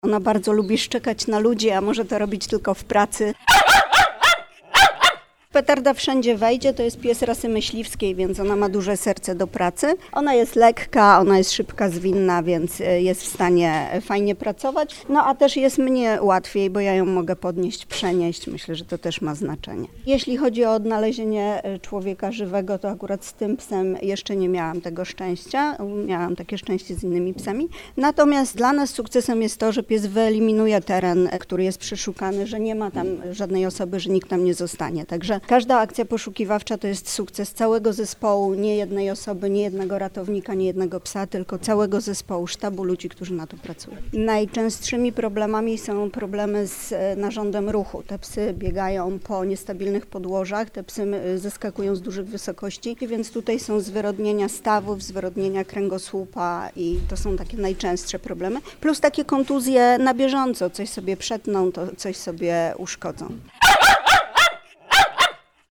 Ona bardzo lubi szczekać na ludzi, a może to robić tylko w pracy. Petarda wszędzie wejdzie, to jest pies rasy myśliwskiej, więc ona ma duże serce do pracy. Ona jest lekka, ona jest szybka, zwinna, więc jest w stanie fajnie pracować. No a też jest mnie łatwiej, bo ja ją mogę podnieść, przenieść. Myślę, że to też ma znaczenie. Jeśli chodzi o odnalezienie człowieka żywego, to akurat z tym psem jeszcze nie miałam tego szczęścia. Miałam takie szczęście z innymi psami. Natomiast dla nas sukcesem jest to, że pies wyeliminuje teren, który jest przeszukany, że nie ma tam żadnej osoby, że nikt tam nie zostanie. Także każda akcja poszukiwawcza to jest sukces całego zespołu, nie jednej osoby, nie jednego ratownika, nie jednego psa, tylko całego zespołu, sztabu ludzi, którzy na to pracują. Najczęstszymi problemami są problemy z narządem ruchu. Te psy biegają po niestabilnych podłożach, te psy zeskakują z dużych wysokości, więc tutaj są zwyrodnienia stawów, zwyrodnienia kręgosłupa i to są takie najczęstsze problemy. Plus takie kontuzje na bieżąco, coś sobie przetną, to coś sobie uszkodzą.